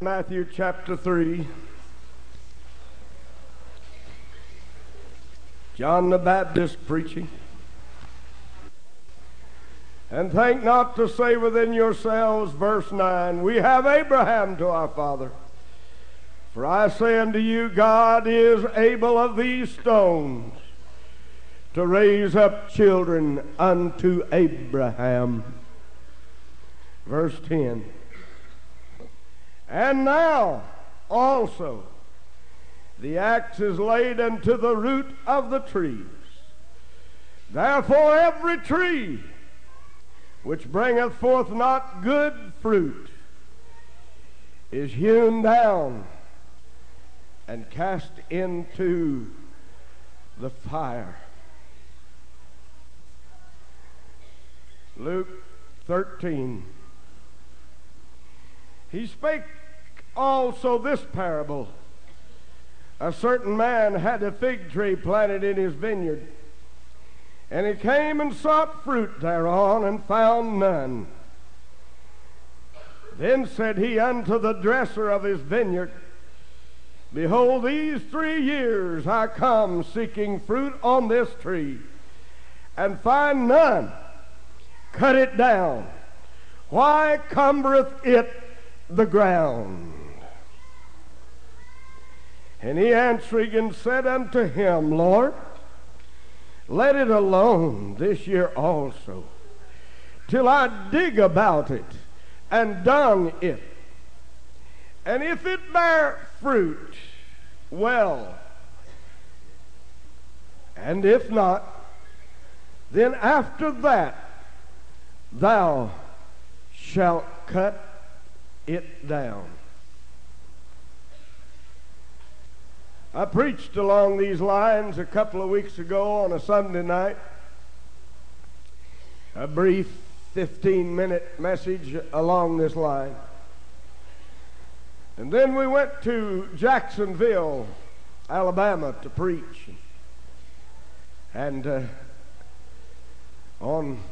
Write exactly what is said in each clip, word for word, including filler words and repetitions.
Matthew chapter three. John the Baptist preaching. And think not to say within yourselves, verse nine, we have Abraham to our father. For I say unto you, God is able of these stones to raise up children unto Abraham. Verse ten. And now also the axe is laid unto the root of the trees. Therefore every tree which bringeth forth not good fruit is hewn down and cast into the fire. Luke thirteen. He spake also this parable. A certain man had a fig tree planted in his vineyard, and he came and sought fruit thereon, and found none. Then said he unto the dresser of his vineyard, Behold, these three years I come seeking fruit on this tree, and find none. Cut it down. Why cumbereth it the ground? And he answering and said unto him, Lord, let it alone this year also, till I dig about it and dung it. And if it bear fruit, well. And if not, then after that thou shalt cut it down. I preached along these lines a couple of weeks ago on a Sunday night. A brief fifteen minute message along this line. And then we went to Jacksonville, Alabama to preach. And uh, on,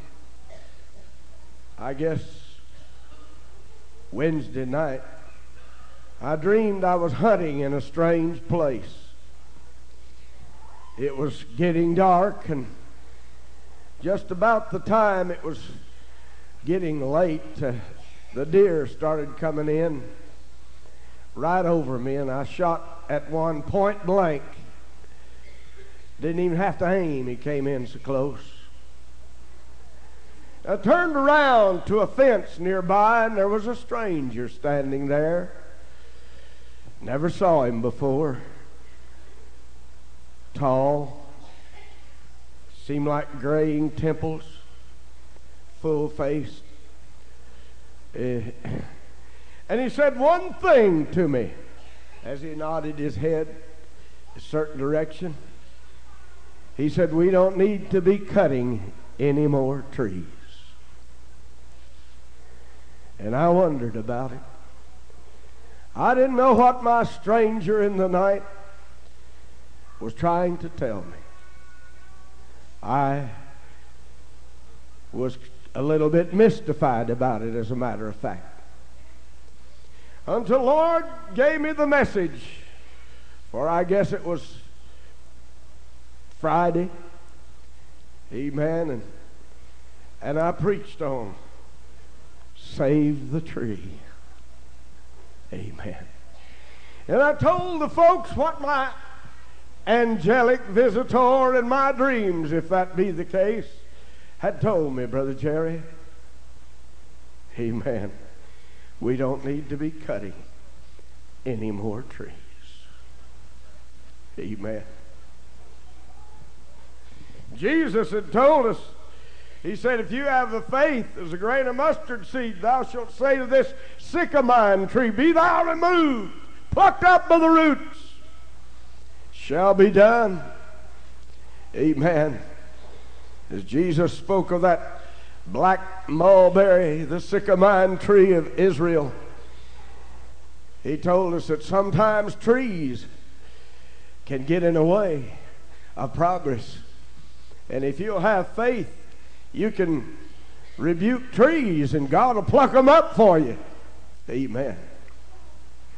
I guess, Wednesday night, I dreamed I was hunting in a strange place. It was getting dark, and just about the time it was getting late, uh, the deer started coming in right over me, and I shot at one point blank. Didn't even have to aim, he came in so close. I turned around to a fence nearby, and there was a stranger standing there. Never saw him before. Tall, seemed like graying temples, full-faced. Uh, and he said one thing to me as he nodded his head a certain direction. He said, we don't need to be cutting any more trees. And I wondered about it. I didn't know what my stranger in the night was trying to tell me. I was a little bit mystified about it, as a matter of fact. Until the Lord gave me the message, for I guess it was Friday. Amen. And, and I preached on Save the Tree. Amen. And I told the folks what my angelic visitor in my dreams, if that be the case, had told me, Brother Jerry. Amen. We don't need to be cutting any more trees. Amen. Jesus had told us, he said, if you have the faith as a grain of mustard seed, thou shalt say to this sycamore tree, be thou removed, plucked up by the roots, shall be done. Amen. As Jesus spoke of that black mulberry, the sycamore tree of Israel, he told us that sometimes trees can get in the way of progress. And if you'll have faith, you can rebuke trees and God will pluck them up for you. Amen.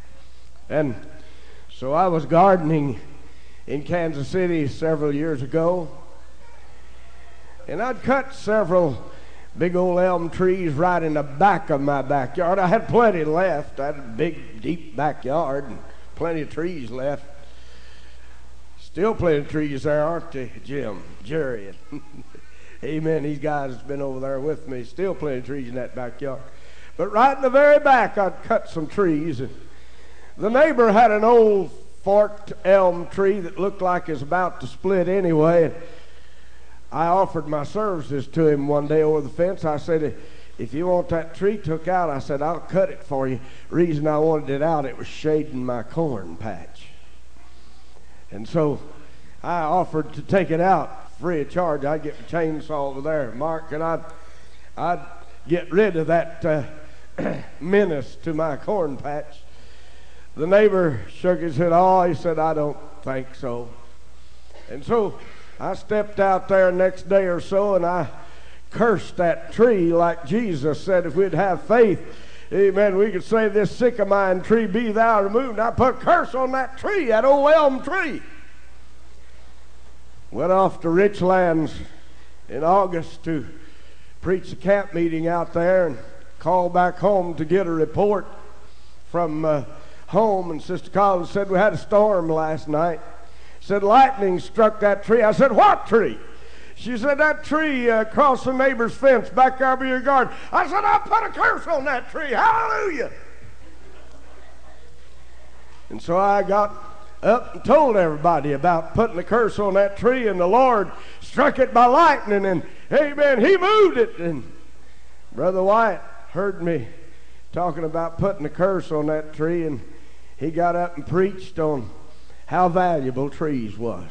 And so I was gardening in Kansas City several years ago, and I'd cut several big old elm trees right in the back of my backyard. I had plenty left. I had a big, deep backyard and plenty of trees left. Still plenty of trees there, aren't they, Jim, Jerry? And amen, these guys have been over there with me. Still plenty of trees in that backyard. But right in the very back, I'd cut some trees. And the neighbor had an old forked elm tree that looked like it was about to split anyway. And I offered my services to him one day over the fence. I said, if you want that tree took out, I said, I'll cut it for you. Reason I wanted it out, it was shading my corn patch. And so I offered to take it out free of charge. I'd get the chainsaw over there, Mark, and I'd, I'd get rid of that uh, menace to my corn patch. The neighbor shook his head. Oh, he said, I don't think so. And so I stepped out there next day or so, and I cursed that tree like Jesus said if we'd have faith, amen, we could say this sycamore tree be thou removed. And I put a curse on that tree, that old elm tree. Went off to Richlands in August to preach a camp meeting out there, and called back home to get a report from uh, home. And Sister Collins said, we had a storm last night. Said lightning struck that tree. I said, what tree? She said, that tree uh, across the neighbor's fence back there by your garden. I said, I put a curse on that tree. Hallelujah. And so I got up and told everybody about putting a curse on that tree, and the Lord struck it by lightning, and amen, he moved it. And Brother White heard me talking about putting a curse on that tree, and he got up and preached on how valuable trees was.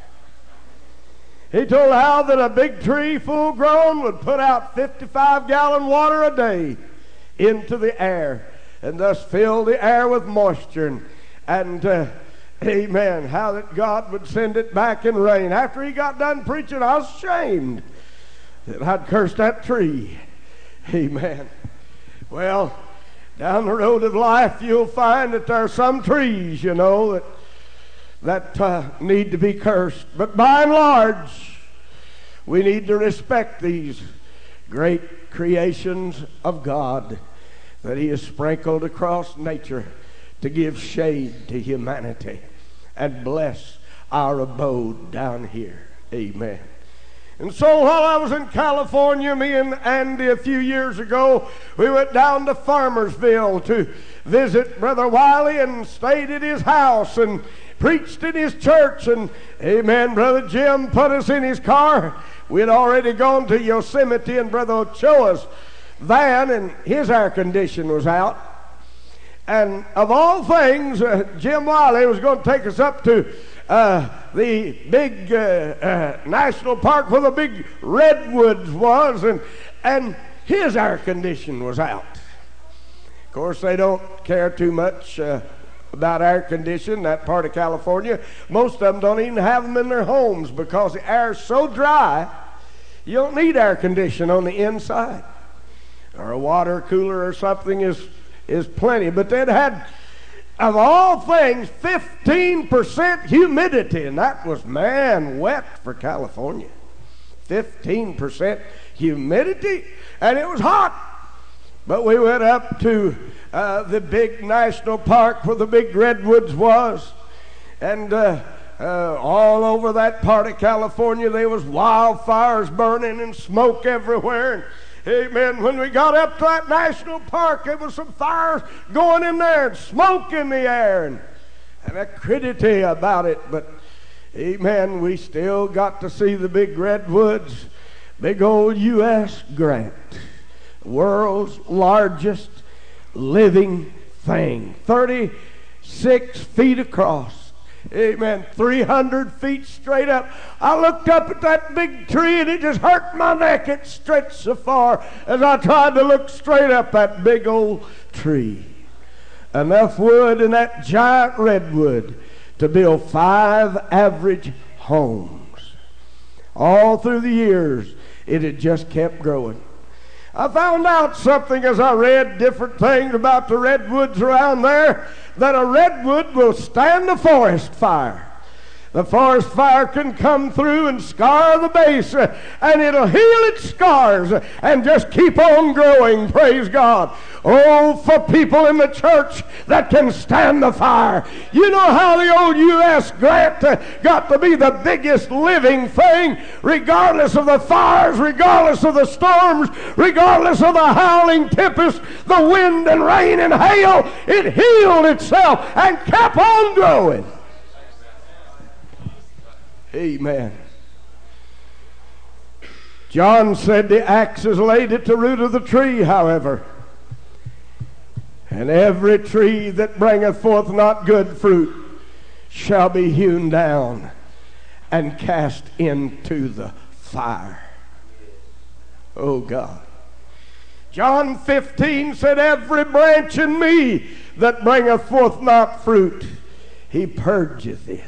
He told how that a big tree full grown would put out fifty-five gallon water a day into the air, and thus fill the air with moisture. And, and uh, amen, how that God would send it back in rain. After he got done preaching, I was ashamed that I'd cursed that tree. Amen. Well, down the road of life, you'll find that there are some trees, you know, that that uh, need to be cursed. But by and large, we need to respect these great creations of God that he has sprinkled across nature to give shade to humanity and bless our abode down here. Amen. And so while I was in California, me and Andy a few years ago, we went down to Farmersville to visit Brother Wiley and stayed at his house and preached in his church. And amen, Brother Jim put us in his car. We had already gone to Yosemite, and Brother Ochoa's van and his air condition was out. And of all things, uh, Jim Wiley was going to take us up to uh, the big uh, uh, national park where the big redwoods was, and, and his air condition was out. Of course, they don't care too much uh, about air conditioning, that part of California. Most of them don't even have them in their homes because the air is so dry, you don't need air conditioning on the inside. Or a water cooler or something is, is plenty. But they'd had, of all things, fifteen percent humidity, and that was, man, wet for California. fifteen percent humidity, and it was hot. But we went up to uh, the big national park where the big redwoods was, and uh, uh, all over that part of California there was wildfires burning and smoke everywhere. And, amen, when we got up to that national park, there was some fires going in there and smoke in the air and, and acridity about it. But amen, we still got to see the big redwoods, big old U S Grant, world's largest living thing, thirty-six feet across, amen, three hundred feet straight up. I looked up at that big tree and it just hurt my neck. It stretched so far as I tried to look straight up that big old tree. Enough wood in that giant redwood to build five average homes. All through the years, it had just kept growing. I found out something as I read different things about the redwoods around there, that a redwood will stand a forest fire. The forest fire can come through and scar the base, uh, and it'll heal its scars uh, and just keep on growing, praise God. Oh, for people in the church that can stand the fire. You know how the old U S Grant uh, got to be the biggest living thing, regardless of the fires, regardless of the storms, regardless of the howling tempest, the wind and rain and hail. It healed itself and kept on growing. Amen. John said the axe is laid at the root of the tree, however, and every tree that bringeth forth not good fruit shall be hewn down and cast into the fire. Oh God. John fifteen said, every branch in me that bringeth forth not fruit, he purgeth it.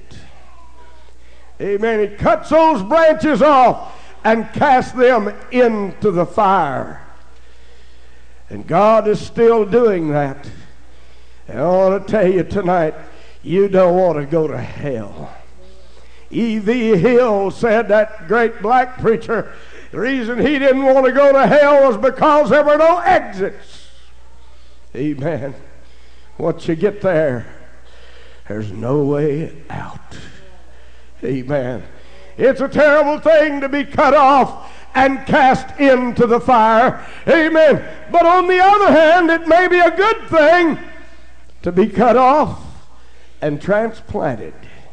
Amen. He cuts those branches off and casts them into the fire. And God is still doing that. And I want to tell you tonight, you don't want to go to hell. E V Hill said, that great black preacher, the reason he didn't want to go to hell was because there were no exits. Amen. Once you get there, there's no way out. Amen. It's a terrible thing to be cut off and cast into the fire. Amen. But on the other hand, it may be a good thing to be cut off and transplanted.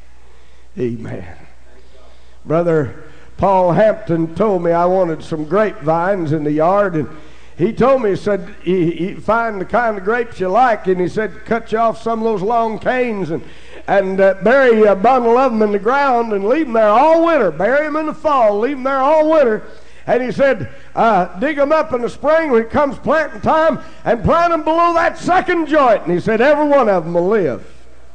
Amen. Brother Paul Hampton told me I wanted some grapevines in the yard, and he told me, he said, he, he find the kind of grapes you like, and he said, cut you off some of those long canes and and uh, bury a bundle of them in the ground and leave them there all winter. Bury them in the fall, leave them there all winter. And he said, uh, dig them up in the spring when it comes planting time and plant them below that second joint. And he said, every one of them will live.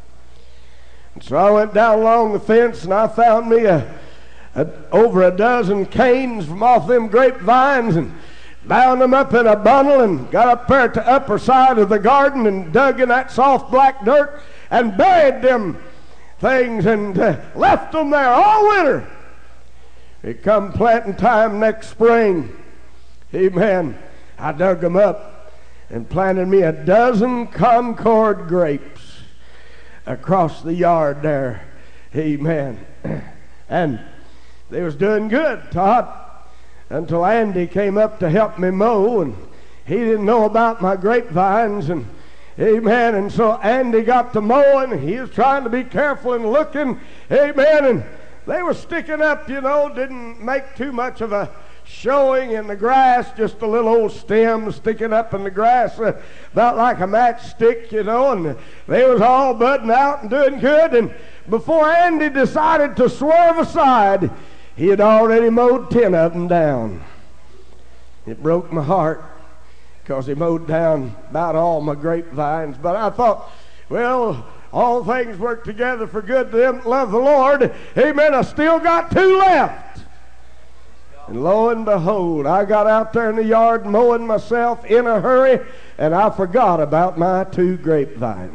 And so I went down along the fence and I found me a, a, over a dozen canes from off them grapevines and bound them up in a bundle and got up there at the upper side of the garden and dug in that soft black dirt and buried them things and uh, left them there all winter. It come planting time next spring. Amen. I dug them up and planted me a dozen Concord grapes across the yard there. Amen. And they was doing good, Todd, until Andy came up to help me mow, and he didn't know about my grapevines, and amen. And so Andy got to mowing. He was trying to be careful and looking. Amen. And they were sticking up, you know, didn't make too much of a showing in the grass, just a little old stem sticking up in the grass, uh, about like a matchstick, you know, and they was all budding out and doing good. And before Andy decided to swerve aside, he had already mowed ten of them down. It broke my heart, because he mowed down about all my grapevines. But I thought, well, all things work together for good to them that love the Lord. Amen. I still got two left. And lo and behold, I got out there in the yard mowing myself in a hurry, and I forgot about my two grapevines.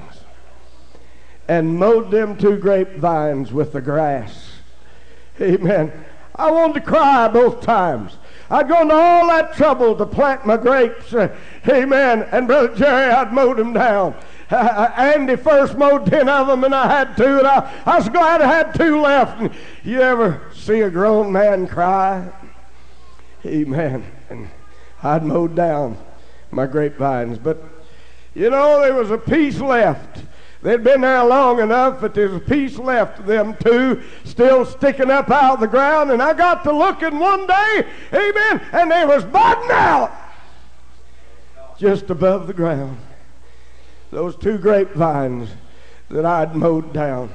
And mowed them two grapevines with the grass. Amen. I wanted to cry both times. I'd gone to all that trouble to plant my grapes. Uh, amen. And Brother Jerry, I'd mowed them down. Uh, Andy first mowed ten of them, and I had two, and I, I was glad I had two left. And you ever see a grown man cry? Amen. And I'd mowed down my grapevines. But, you know, there was a piece left. They'd been there long enough that there's a piece left of them two still sticking up out of the ground. And I got to looking one day, amen, and they was budding out just above the ground. Those two grapevines that I'd mowed down.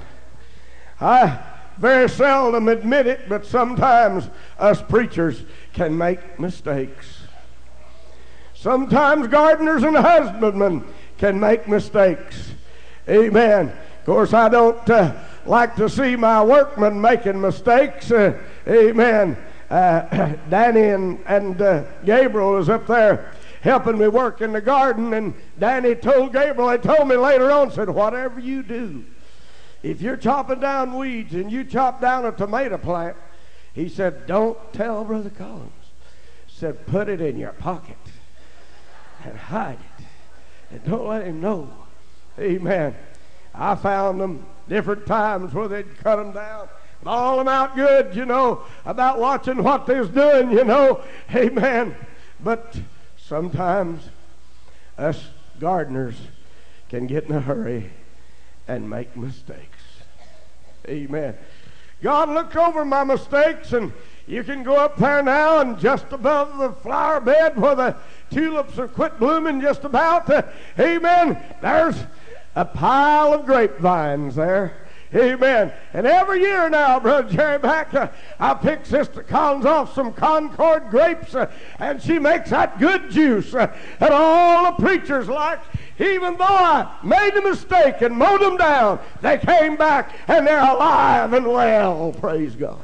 I very seldom admit it, but sometimes us preachers can make mistakes. Sometimes gardeners and husbandmen can make mistakes. Amen. Of course, I don't uh, like to see my workmen making mistakes. Uh, amen. uh, Danny and, and uh, Gabriel was up there helping me work in the garden, and Danny told Gabriel, they told me later on, said, whatever you do, if you're chopping down weeds and you chop down a tomato plant, he said, don't tell Brother Collins. Said, put it in your pocket and hide it, and don't let him know. Amen. I found them different times where they'd cut them down, ball them out good, you know, about watching what they was doing, you know. Amen. But sometimes us gardeners can get in a hurry and make mistakes. Amen. God looks over my mistakes, and you can go up there now and just above the flower bed where the tulips have quit blooming just about, uh, amen, there's a pile of grapevines there. Amen. And every year now, Brother Jerry Back, uh, I pick Sister Collins off some Concord grapes, uh, and she makes that good juice. Uh, and all the preachers like, even though I made a mistake and mowed them down, they came back and they're alive and well. Praise God.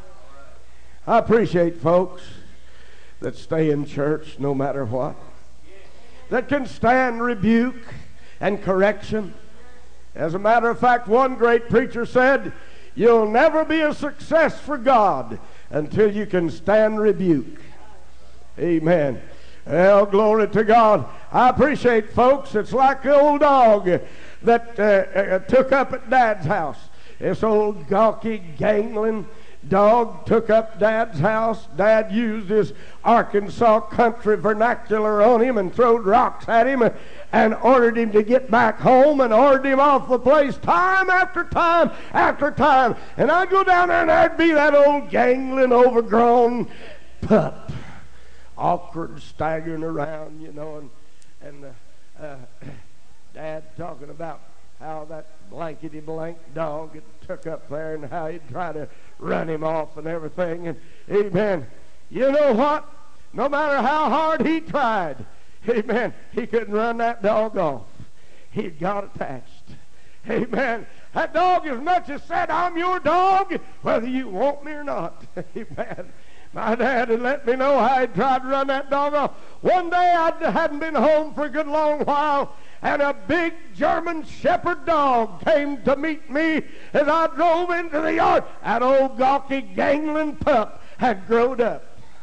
I appreciate folks that stay in church no matter what, that can stand rebuke and correction. As a matter of fact, one great preacher said, you'll never be a success for God until you can stand rebuke. Amen. Well, glory to God. I appreciate folks. It's like the old dog that uh, uh, took up at Dad's house. This old gawky, gangling dog took up Dad's house. Dad used his Arkansas country vernacular on him and throwed rocks at him and ordered him to get back home and ordered him off the place time after time after time. And I'd go down there and there'd be that old gangling, overgrown pup, awkward, staggering around, you know, and, and uh, uh, Dad talking about how that blankety-blank dog had took up there and how he'd try to run him off and everything. And amen, you know what? No matter how hard he tried, amen, he couldn't run that dog off. He'd got attached. Amen. That dog as much as said, I'm your dog, whether you want me or not. Amen. My dad had let me know how he tried to run that dog off. One day I hadn't been home for a good long while, and a big German shepherd dog came to meet me as I drove into the yard. That old gawky gangling pup had growed up,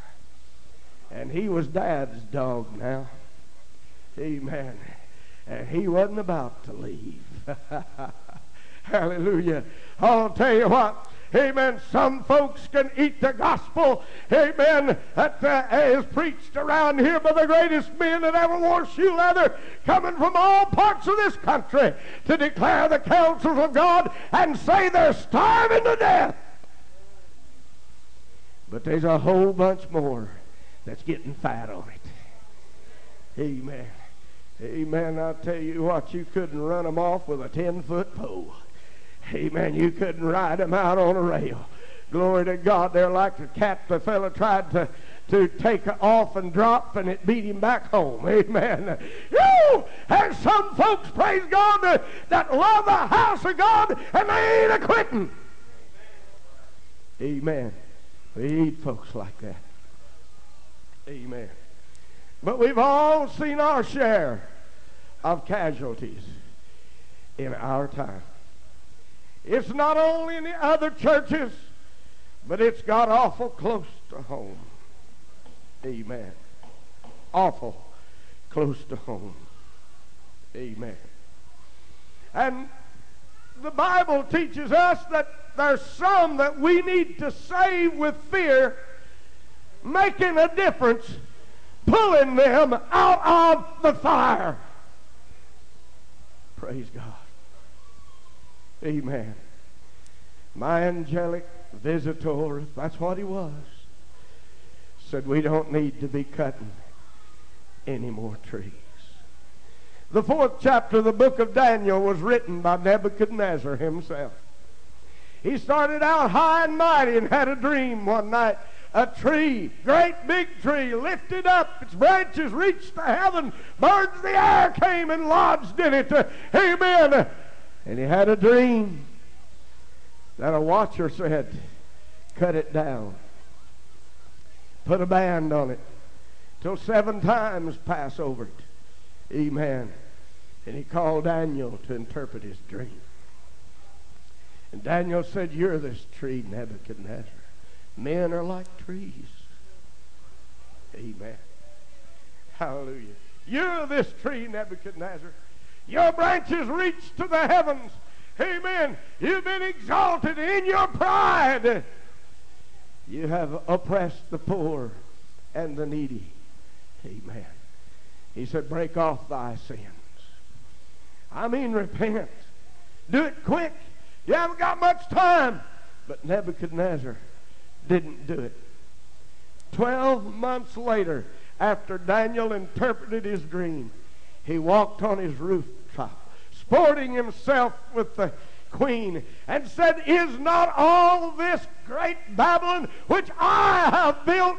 and he was Dad's dog now. Amen. And he wasn't about to leave. Hallelujah. I'll tell you what. Amen. Some folks can eat the gospel, amen, that uh, is preached around here by the greatest men that ever wore shoe leather, coming from all parts of this country to declare the counsels of God and say they're starving to death. But there's a whole bunch more that's getting fat on it. Amen. Amen. I'll tell you what, you couldn't run them off with a ten-foot pole. Amen. You couldn't ride them out on a rail. Glory to God. They're like the cat the fellow tried to, to take off and drop, and it beat him back home. Amen. Woo! And some folks, praise God, that, that love the house of God, and they ain't a-quitting. Amen. We need folks like that. Amen. But we've all seen our share of casualties in our time. It's not only in the other churches, but it's got awful close to home. Amen. Awful close to home. Amen. And the Bible teaches us that there's some that we need to save with fear, making a difference, pulling them out of the fire. Praise God. Amen. My angelic visitor, that's what he was, said we don't need to be cutting any more trees. The fourth chapter of the book of Daniel was written by Nebuchadnezzar himself. He started out high and mighty and had a dream one night. A tree, great big tree, lifted up, its branches reached to heaven. Birds of the air came and lodged in it. Amen. And he had a dream that a watcher said, cut it down. put a band on it, till seven times pass over it. Amen. And he called Daniel to interpret his dream. And Daniel said, you're this tree, Nebuchadnezzar. Men are like trees. Amen. Hallelujah. You're this tree, Nebuchadnezzar. Your branches reach to the heavens. Amen. You've been exalted in your pride. You have oppressed the poor and the needy. Amen. He said, break off thy sins. I mean, repent. Do it quick. You haven't got much time. But Nebuchadnezzar didn't do it. Twelve months later, after Daniel interpreted his dream, he walked on his rooftop, sporting himself with the queen, and said, is not all this great Babylon which I have built?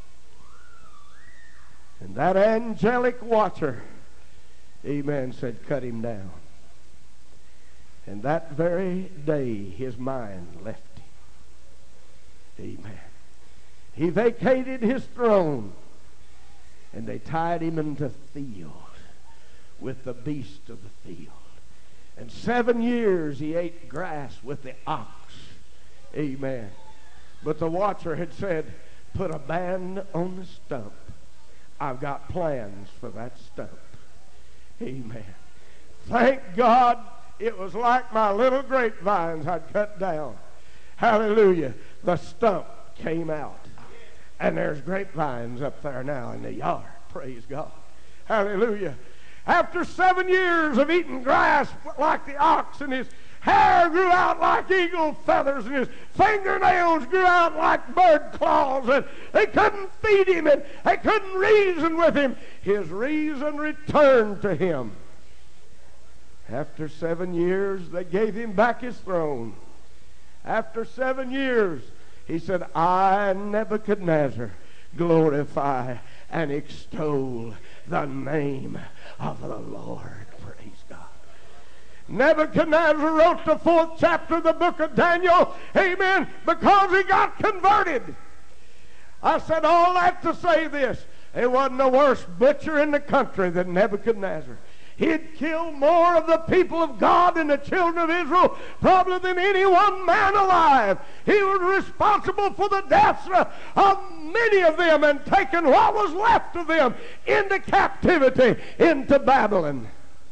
And that angelic watcher, amen, said, cut him down. And that very day, his mind left him. Amen. He vacated his throne, and they tied him in the field with the beasts of the field. And seven years he ate grass with the ox. Amen. But the watcher had said, put a band on the stump. I've got plans for that stump. Amen. Thank God it was like my little grapevines I'd cut down. Hallelujah. The stump came out. And there's grapevines up there now in the yard. Praise God. Hallelujah. After seven years of eating grass like the ox, and his hair grew out like eagle feathers, and his fingernails grew out like bird claws, and they couldn't feed him, and they couldn't reason with him, his reason returned to him. After seven years, they gave him back his throne. After seven years, he said, I, Nebuchadnezzar, glorify and extol the name of the Lord. Praise God. Nebuchadnezzar wrote the fourth chapter of the book of Daniel, amen, because he got converted. I said all that to say this. There wasn't a worse butcher in the country than Nebuchadnezzar. He'd killed more of the people of God and the children of Israel probably than any one man alive. He was responsible for the deaths of many of them and taken what was left of them into captivity, into Babylon.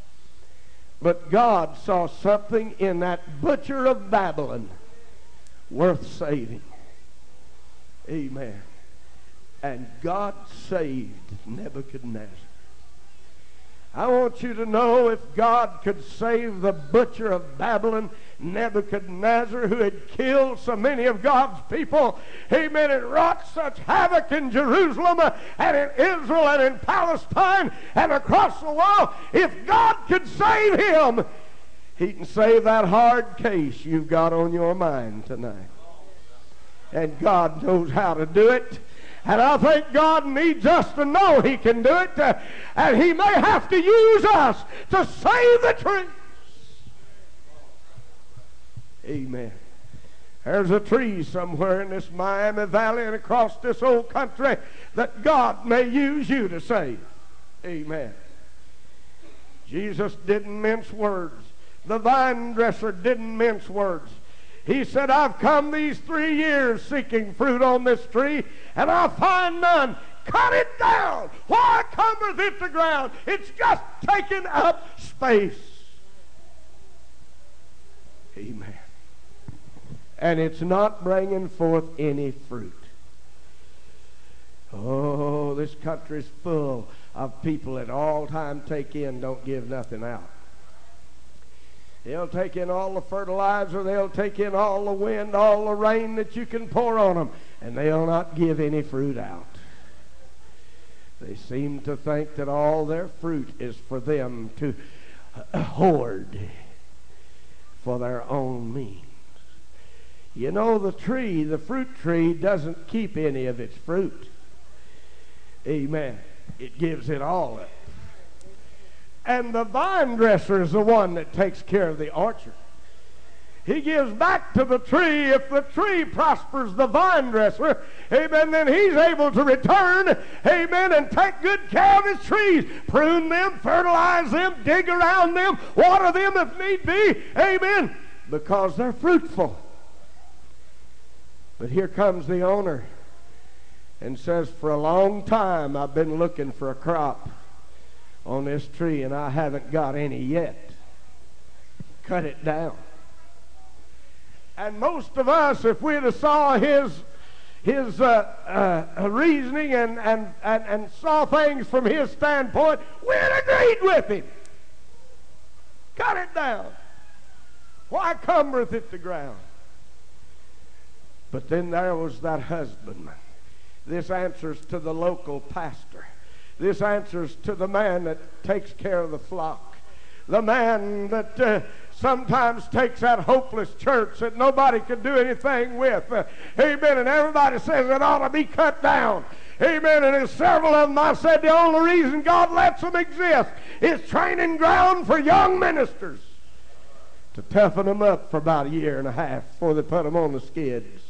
But God saw something in that butcher of Babylon worth saving. Amen. And God saved Nebuchadnezzar. I want you to know, if God could save the butcher of Babylon, Nebuchadnezzar, who had killed so many of God's people, amen, and wrought such havoc in Jerusalem and in Israel and in Palestine and across the world, if God could save him, he can save that hard case you've got on your mind tonight. And God knows how to do it. And I think God needs us to know he can do it. Uh, and he may have to use us to save the trees. Amen. There's a tree somewhere in this Miami Valley and across this old country that God may use you to save. Amen. Jesus didn't mince words. The vine dresser didn't mince words. He said, I've come these three years seeking fruit on this tree, and I find none. Cut it down. Why cometh it to ground? It's just taking up space. Amen. And it's not bringing forth any fruit. Oh, this country's full of people that all time take in, don't give nothing out. They'll take in all the fertilizer, they'll take in all the wind, all the rain that you can pour on them, and they'll not give any fruit out. They seem to think that all their fruit is for them to hoard for their own means. You know, the tree, the fruit tree, doesn't keep any of its fruit. Amen. It gives it all up. And the vine dresser is the one that takes care of the orchard. He gives back to the tree. If the tree prospers the vine dresser, amen, then he's able to return, amen, and take good care of his trees. Prune them, fertilize them, dig around them, water them if need be, amen, because they're fruitful. But here comes the owner and says, for a long time I've been looking for a crop on this tree and I haven't got any yet. Cut it down. And most of us, if we'd have saw his his uh, uh, reasoning and, and, and, and saw things from his standpoint, we'd have agreed with him. Cut it down. Why cumbereth it the ground? But then there was that husbandman. This answers to the local pastor. This answers to the man that takes care of the flock. The man that uh, sometimes takes that hopeless church that nobody can do anything with. Uh, amen. And everybody says it ought to be cut down. Amen. And there's several of them I said the only reason God lets them exist is training ground for young ministers to toughen them up for about a year and a half before they put them on the skids.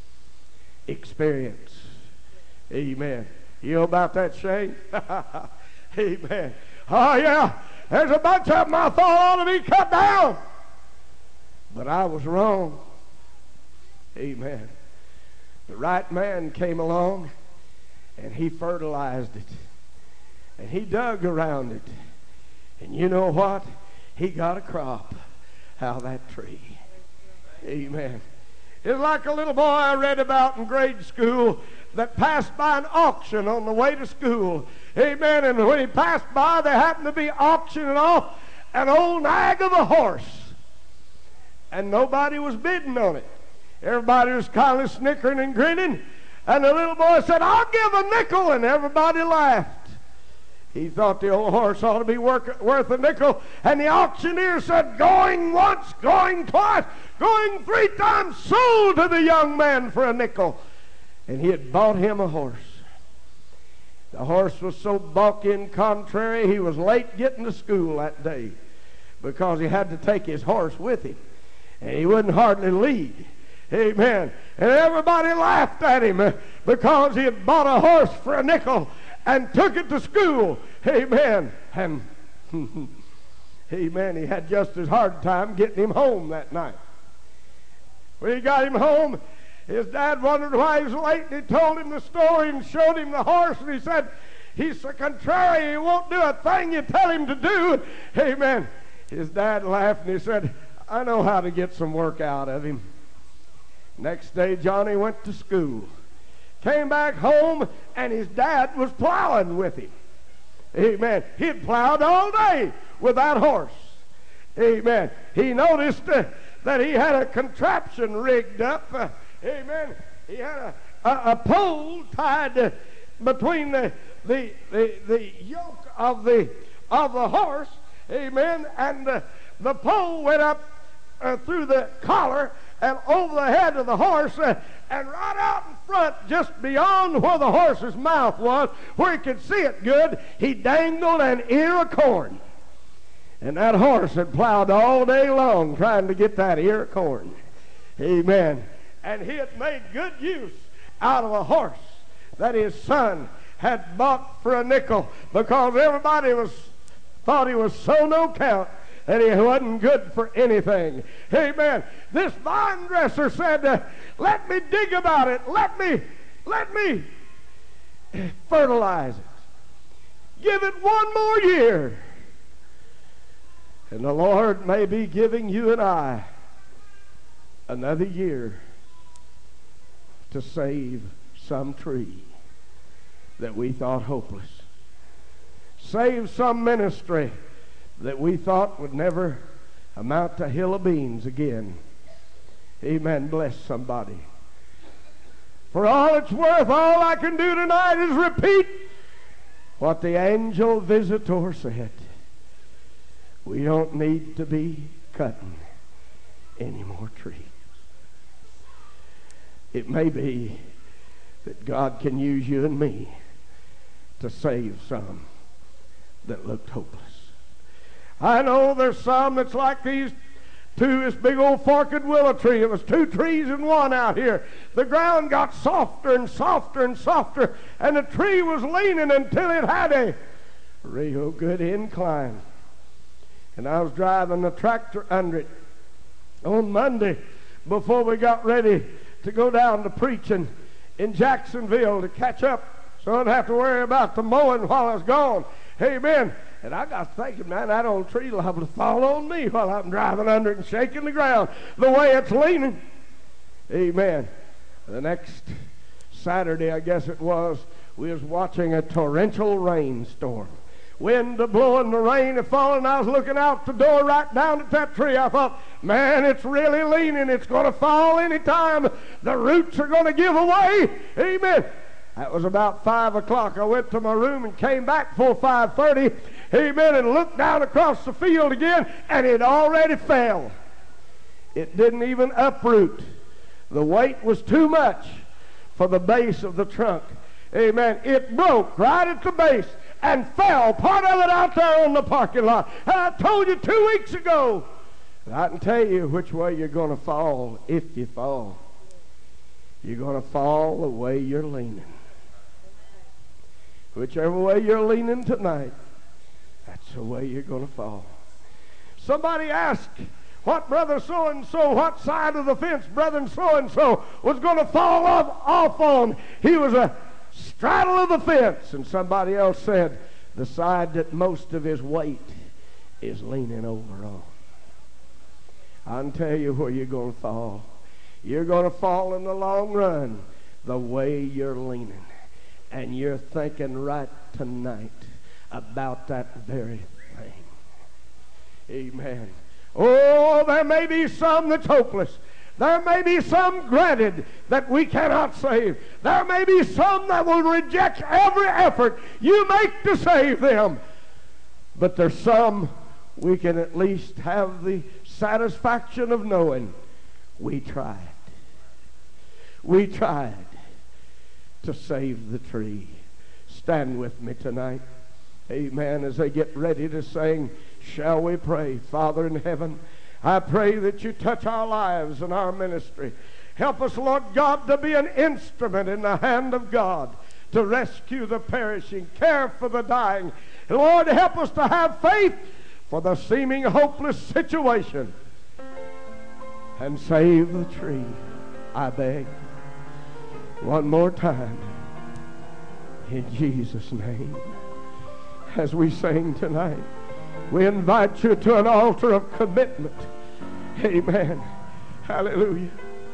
Experience. Amen. You know about that, Shane? Amen. Oh, yeah. There's a bunch of them I thought ought to be cut down. But I was wrong. Amen. The right man came along and he fertilized it. And he dug around it. And you know what? He got a crop out of that tree. Amen. It's like a little boy I read about in grade school that passed by an auction on the way to school. Amen. And when he passed by, there happened to be auctioning off an old nag of a horse. And nobody was bidding on it. Everybody was kind of snickering and grinning. And the little boy said, I'll give a nickel. And everybody laughed. He thought the old horse ought to be work, worth a nickel. And the auctioneer said, going once, going twice, going three times, sold to the young man for a nickel. And he had bought him a horse. The horse was so balky and contrary, he was late getting to school that day because he had to take his horse with him. And he wouldn't hardly lead. Amen. And everybody laughed at him because he had bought a horse for a nickel and took it to school. Amen. And amen, he had just as hard time getting him home that night. When he got him home, his dad wondered why he was late, and he told him the story and showed him the horse, and he said, he's so contrary, he won't do a thing you tell him to do. Amen. His dad laughed, and he said, I know how to get some work out of him. Next day, Johnny went to school. Came back home, and his dad was plowing with him. Amen. He'd plowed all day with that horse. Amen. He noticed uh, that he had a contraption rigged up. Uh, amen. He had a, a, a pole tied uh, between the, the, the, the yoke of the, of the horse. Amen. And uh, the pole went up uh, through the collar and over the head of the horse, uh, and right out in front, just beyond where the horse's mouth was, where he could see it good, he dangled an ear of corn. And that horse had plowed all day long trying to get that ear of corn. Amen. And he had made good use out of a horse that his son had bought for a nickel, because everybody was thought he was so no count that he wasn't good for anything. Amen. This vine dresser said, uh, let me dig about it. Let me, let me fertilize it. Give it one more year. And the Lord may be giving you and I another year to save some tree that we thought hopeless. Save some ministry that we thought would never amount to a hill of beans again. Amen. Bless somebody. For all it's worth, all I can do tonight is repeat what the angel visitor said. We don't need to be cutting any more trees. It may be that God can use you and me to save some that looked hopeless. I know there's some that's like these to this big old forked willow tree. It was two trees in one out here. The ground got softer and softer and softer, and the tree was leaning until it had a real good incline. And I was driving the tractor under it on Monday before we got ready to go down to preaching in Jacksonville to catch up so I didn't have to worry about the mowing while I was gone. Amen. And I got thinking, man, that old tree liable to fall on me while I'm driving under it and shaking the ground the way it's leaning. Amen. The next Saturday, I guess it was, we was watching a torrential rainstorm. Wind a blowing, the rain a falling. I was looking out the door right down at that tree. I thought, man, it's really leaning. It's going to fall any time. The roots are going to give away. Amen. That was about five o'clock. I went to my room and came back before five thirty. Amen. And looked down across the field again, and it already fell. It didn't even uproot. The weight was too much for the base of the trunk. Amen. It broke right at the base and fell, part of it out there on the parking lot. And I told you two weeks ago, I can tell you which way you're going to fall if you fall. You're going to fall the way you're leaning. Whichever way you're leaning tonight, that's the way you're going to fall. Somebody asked what brother so-and-so, what side of the fence brother so-and-so was going to fall off, off on. He was a straddle of the fence. And somebody else said, the side that most of his weight is leaning over on. I can tell you where you're going to fall. You're going to fall in the long run the way you're leaning. And you're thinking right tonight about that very thing. Amen. Oh, there may be some that's hopeless. There may be some granted that we cannot save. There may be some that will reject every effort you make to save them. But there's some we can at least have the satisfaction of knowing we tried. We tried to save the tree. Stand with me tonight. Amen. As they get ready to sing, shall we pray? Father in heaven, I pray that you touch our lives and our ministry. Help us, Lord God, to be an instrument in the hand of God to rescue the perishing, care for the dying. Lord, help us to have faith for the seeming hopeless situation and save the tree, I beg. One more time, in Jesus' name. As we sing tonight, we invite you to an altar of commitment. Amen. Hallelujah.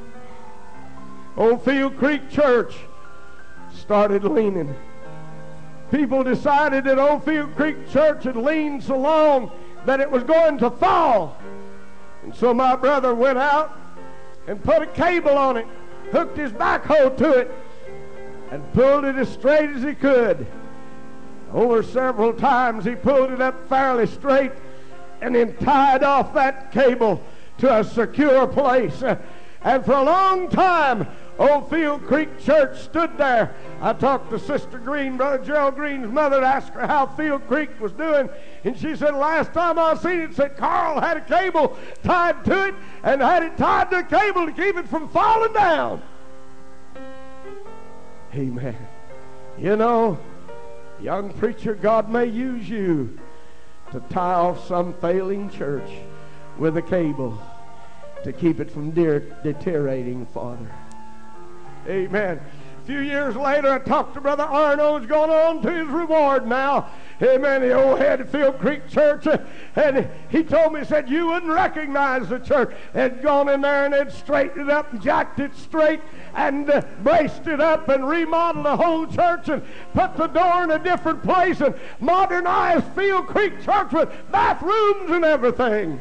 Old Field Creek Church started leaning. People decided that Old Field Creek Church had leaned so long that it was going to fall. And so my brother went out and put a cable on it, hooked his backhoe to it, and pulled it as straight as he could. Over several times he pulled it up fairly straight and then tied off that cable to a secure place. And for a long time, Old Field Creek Church stood there. I talked to Sister Green, Brother Gerald Green's mother, to ask her how Field Creek was doing. And she said, last time I seen it, said Carl had a cable tied to it and had it tied to a cable to keep it from falling down. Amen. You know, young preacher, God may use you to tie off some failing church with a cable to keep it from de- deteriorating, Father. Amen. A few years later, I talked to Brother Arno, who's gone on to his reward now. Amen. The old head of Field Creek Church. And he told me, he said, you wouldn't recognize the church. They'd gone in there and they'd straightened it up and jacked it straight and uh, braced it up and remodeled the whole church and put the door in a different place and modernized Field Creek Church with bathrooms and everything.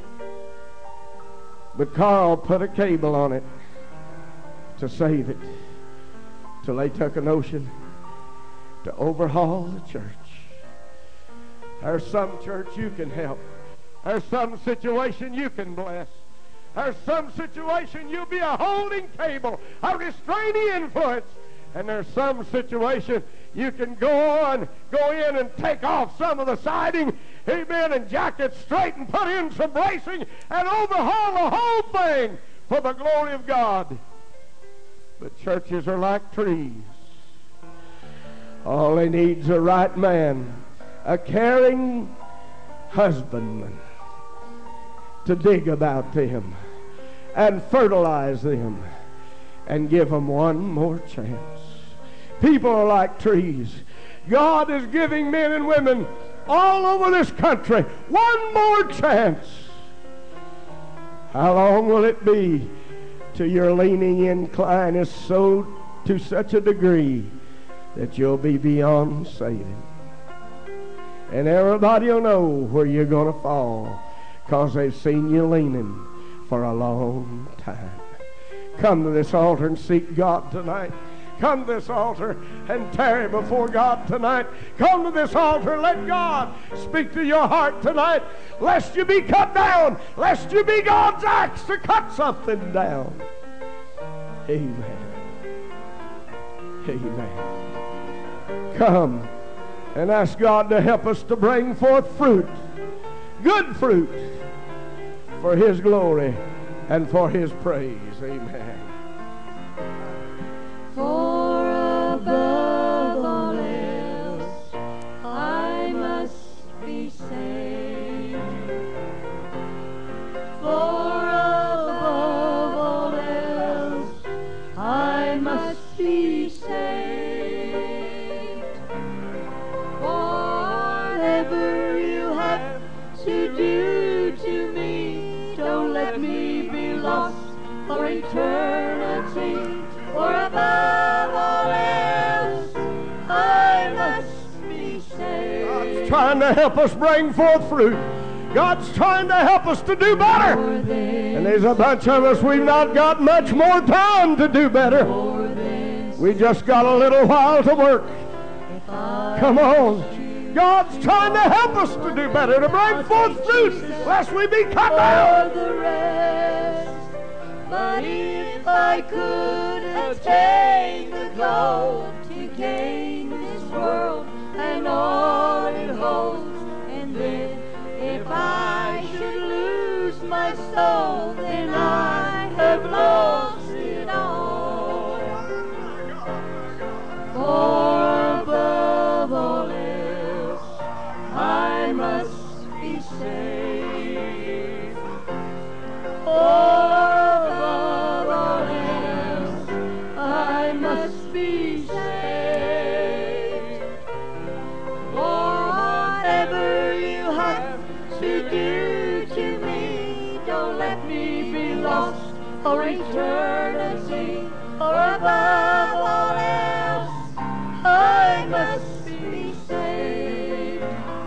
But Carl put a cable on it to save it till they took a notion to overhaul the church. There's some church you can help. There's some situation you can bless. There's some situation you'll be a holding cable, a restraining influence. And there's some situation you can go on, go in and take off some of the siding amen, and jackets straight and put in some bracing and overhaul the whole thing for the glory of God. But churches are like trees. All they need is a right man, a caring husbandman to dig about them and fertilize them and give them one more chance. People are like trees. God is giving men and women all over this country one more chance. How long will it be till your leaning incline is so to such a degree that you'll be beyond saving? And everybody will know where you're going to fall, because they've seen you leaning for a long time. Come to this altar and seek God tonight. Come to this altar and tarry before God tonight. Come to this altar and let God speak to your heart tonight, lest you be cut down, lest you be God's axe to cut something down. Amen. Amen. Come and ask God to help us to bring forth fruit, good fruit, for His glory and for His praise. Amen. For above all else, I must be saved. For above all else, I must be saved. Whatever you have to do to me, don't let me be lost for eternity. For above all else, I must be saved. God's trying to help us bring forth fruit. God's trying to help us to do better. And there's a bunch of us, we've not got much more time to do better. We just got a little while to work. Come on. God's trying to help us to do better, to bring forth fruit, lest we be cut down. The rest, but if I could attain the goal to gain this world and all it holds, and then if I should lose my soul, then I have lost it all. For above all else, I must be saved. For above all else, I must be saved. Whatever you have to do to me, don't let me be lost for eternity. For above all else, I must be saved.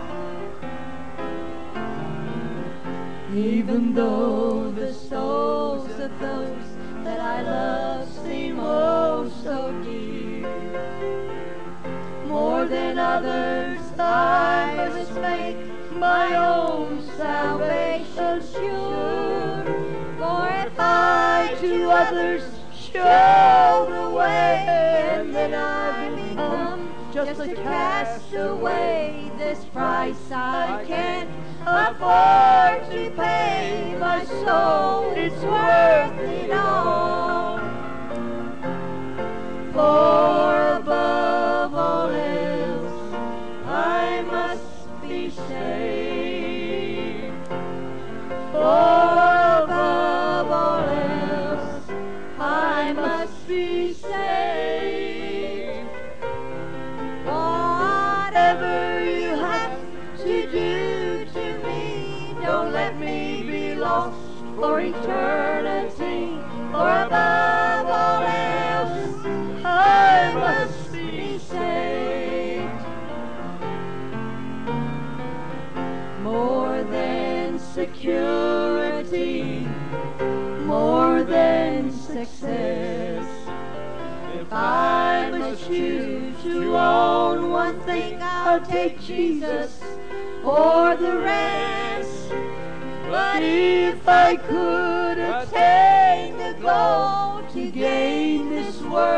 Even though the souls of those that I love seem oh so dear, more than others I must make my own salvation sure. For if I to others show the way, and then I become just a castaway, this price I can't afford to pay. My soul is worth it all. For above all else, I must be saved. For above all else, I must be saved. Whatever you have to do to me, don't let me be lost for eternity. For above all else, I must be saved. More than security, more than success, if I must choose to own one thing, I'll take Jesus for the rest. But if I could attain the goal to gain this world